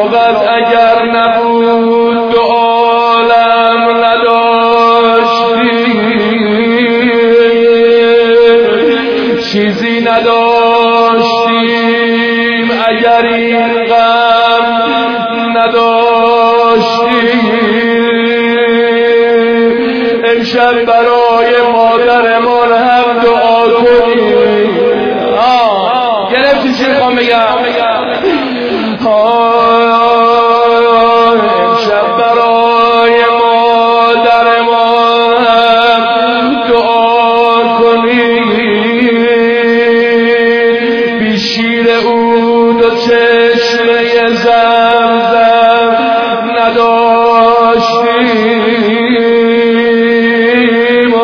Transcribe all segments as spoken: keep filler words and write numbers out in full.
طاقت اگر نبود دو عالم نداشتیم، چیزی نداشتیم اگر این غم نداشتیم. امشب برای مادرمان هم دعا کنیم. آه گرفتی چی میخوام بگم؟ امشب برای مادرمان هم دعا کنیم. بی شیر عود و چشمه زمزم نداشتیم.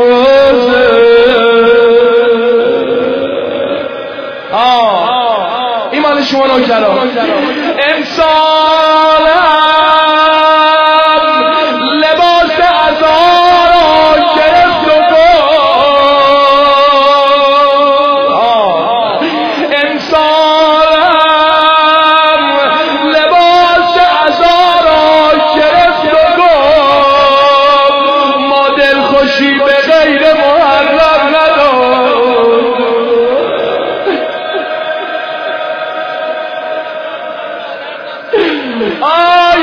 آه ایمان شما نوکران امسالم لباس عزا را گرفت و گفت، امسالم لباس عزا را گرفت و گفت، ما دلخوشی به غیر محرم نداریم. آی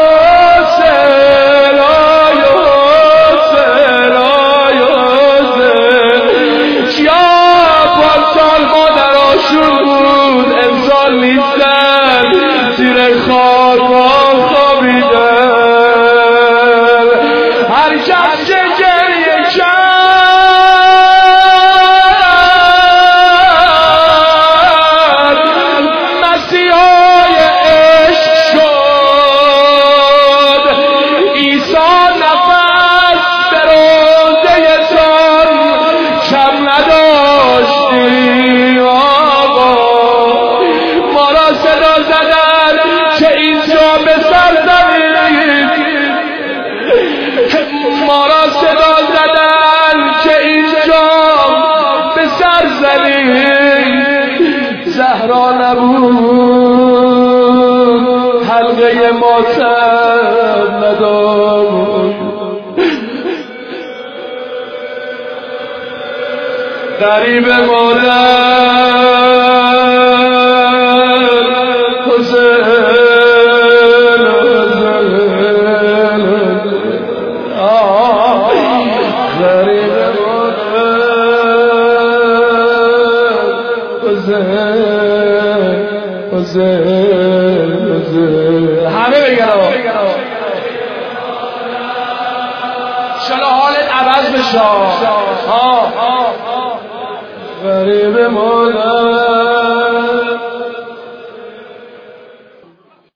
حسین آی حسین آی حسین، چیا پارسال مادر آشون بود، امسال نیستن زیر خاک خوابیدن. هر کس که گریه کرد مسیحای عشق شد. عیسی نفس به روزه تان کم نداشتیم. آقا ما را صدا زدن که اینجا به سر زدید، ما را صدا زدن که اینجا به سر زدید. زهرا نبود حلقه ماتم ندارد، غریب مادر حسین حسین، آه غریب مادر حسین حسین حسین. همه بگن شالا حالت عوض بشه. غریب مادر